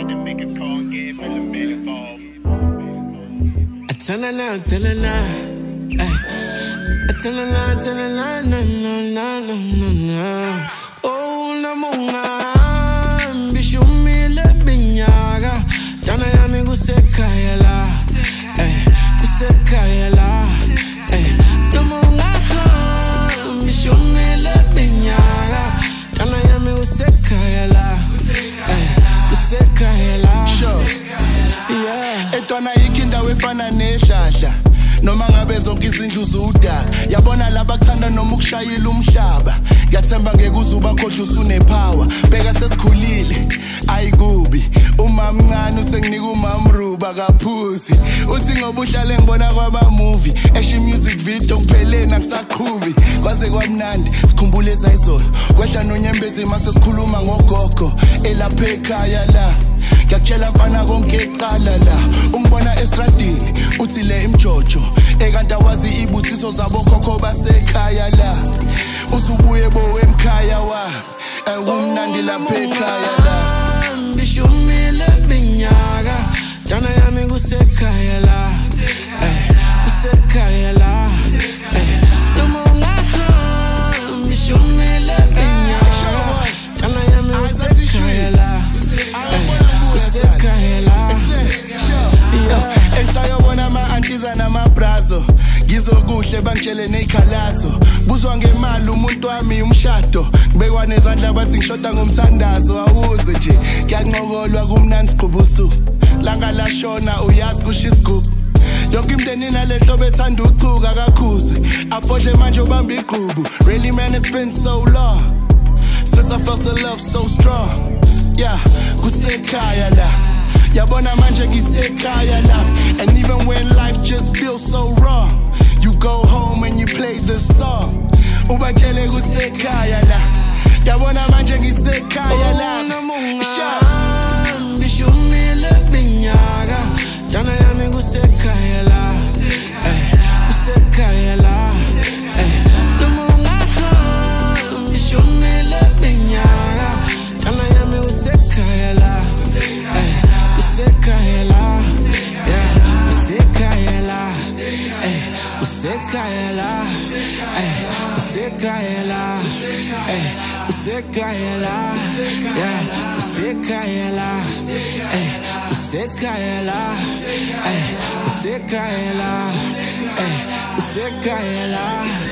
Tell her now, no. Oh, namunga, bishumile binyaga. Jana yami kusekayela, kusekayela. Namunga, bishumile binyaga. Jana yami kusekayela, kusekayela. Sure. Yeah. Etwana ikinda wefana nehlahla noma ngabe zonke izindlu zudaka yabona laba kuthanda noma ukushayila umhlaba ngiyathemba ngeke uzuba kodwa usunepower beka sesikhulile ayikubi uma mncane usenginika umamruba kaphuzi uthi ngoba uhlale ngibona kwaba movie eshe music video kupheleni angisaqhubi kwaze kwamnandi sikhumbule ezayizolo kwehla nonyembezi mase sikhuluma ngogogo elapha ekhaya la ngiyakutshela mfana konke eqala la ungibona estradini uthi le imjojo ekanta wazi ibusiso zabo khokho basekhaya la usubuye bo emkhaya wa umnandi lapha ekhaya la bishumile binyaga jana yami kusekhaya la kusekhaya la namunga bishumile binyaga jana yami kusekhaya la Esayobona ma-antiza nama-brazo ngizokuhle bangitshele neyikhalazo buzwa ngemali umuntu wami umshado ngibekwa nezandla bathi ngishoda ngomthandazo awuze nje ngiyancokolwa kumnandi siqhubusu langa lashona uyazi kusho isigubhu yonke imndeni nalenhlobo ethanda uchuka kakhuzwe abhodle manje ubamba igqubu really man it's been so long since I felt a love so strong yeah kusekhaya la yabona manje ngisekhaya la and even when life just feels so wrong you go home and you play the song ubatshele kusekhaya la yabona manje ngisekhaya la bishumile binyaga jana yami kusekhaya la kusekhaya la namunga bishumile binyaga jana yami kusekhaya la kusekayela, yeah, kusekayela, kusekayela, kusekayela, kusekayela, yeah, kusekayela, kusekayela, kusekayela, kusekayela.